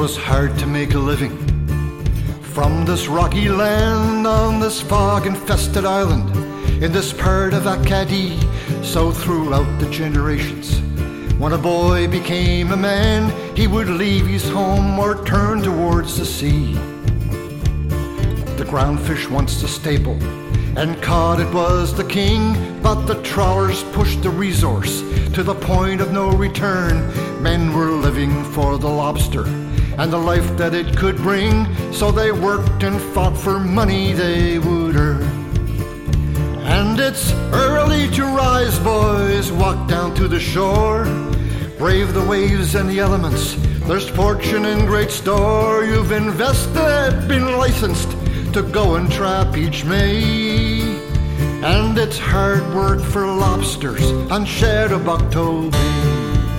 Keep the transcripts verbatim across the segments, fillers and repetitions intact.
was hard to make a living from this rocky land on this fog-infested island in this part of Acadie. So throughout the generations, when a boy became a man, he would leave his home or turn towards the sea. The groundfish once the staple, and cod it was the king, but the trawlers pushed the resource to the point of no return. Men were living for the lobster and the life that it could bring, so they worked and fought for money they would earn. And it's early to rise, boys, walk down to the shore, brave the waves and the elements, there's fortune in great store. You've invested, been licensed to go and trap each May, and it's hard work for lobsters on Sherrobocto Bay.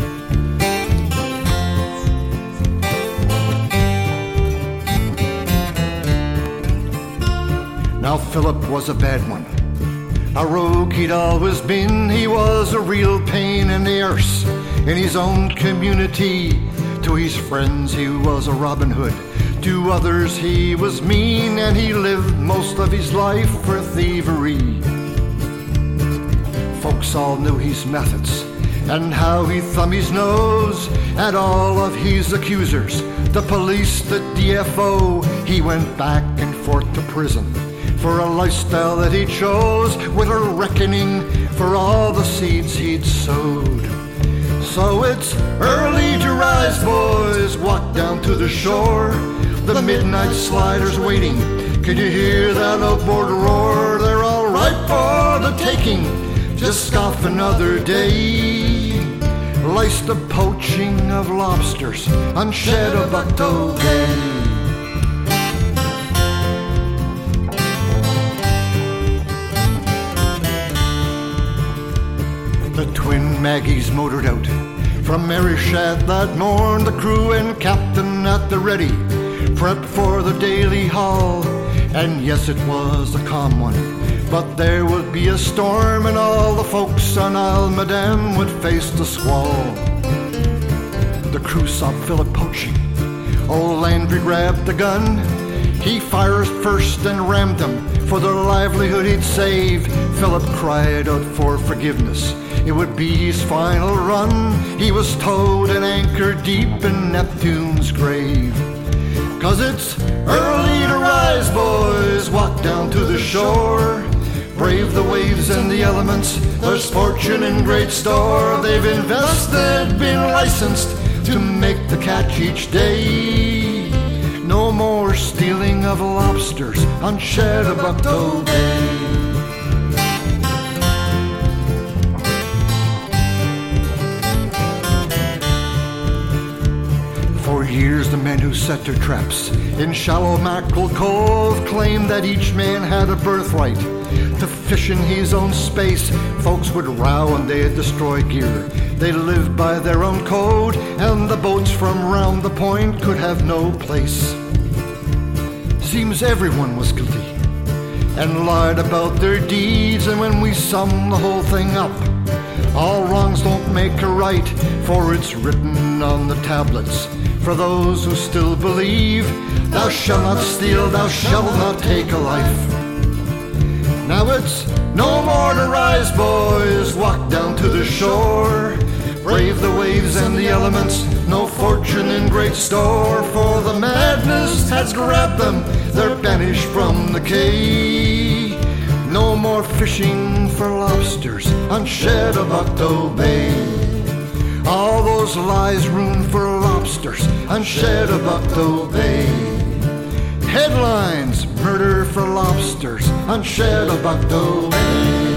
Now Philip was a bad one, a rogue he'd always been. He was a real pain in the arse in his own community. To his friends he was a Robin Hood, to others he was mean, and he lived most of his life for thievery. Folks all knew his methods and how he thumbed his nose at all of his accusers, the police, the D F O. He went back and forth to prison for a lifestyle that he chose, with a reckoning for all the seeds he'd sowed. So it's early to rise, boys, walk down to the shore. The midnight slider's waiting, can you hear that outboard roar? They're all ripe for the taking, just scoff another day. Laced the poaching of lobsters on Sherrobocto Bay. The twin Maggies motored out from Merryshad that morn, the crew and captain at the ready, prepped for the daily haul. And yes, it was a calm one, but there would be a storm, and all the folks on Isle Madame would face the squall. The crew saw Philip poaching. Old Landry grabbed the gun. He fired first and rammed them for the livelihood he'd saved. Philip cried out for forgiveness, it would be his final run. He was towed and anchored deep in Neptune's grave. Cause it's early to rise, boys, walk down to the shore, brave the waves and the elements, there's fortune in great store. They've invested, been licensed to make the catch each day. No more stealing of lobsters on Sherrobocto Bay. For years the men who set their traps in shallow Mackerel Cove claimed that each man had a birthright to fish in his own space. Folks would row and they'd destroy gear. They lived by their own code, and the boats from round the point could have no place. Seems everyone was guilty and lied about their deeds, and when we sum the whole thing up, all wrongs don't make a right, for it's written on the tablets for those who still believe, thou shalt not steal, thou shalt not take a life. Now it's no more to rise, boys, walk down to the shore, brave the waves and the elements, no fortune in great store, for the madness has grabbed them, they're banished from the quay. No more fishing for lobsters on Sherrobocto Bay. All those lies ruined for lobsters on Sherrobocto Bay. Headlines, murder for lobsters on Sherrobocto Bay.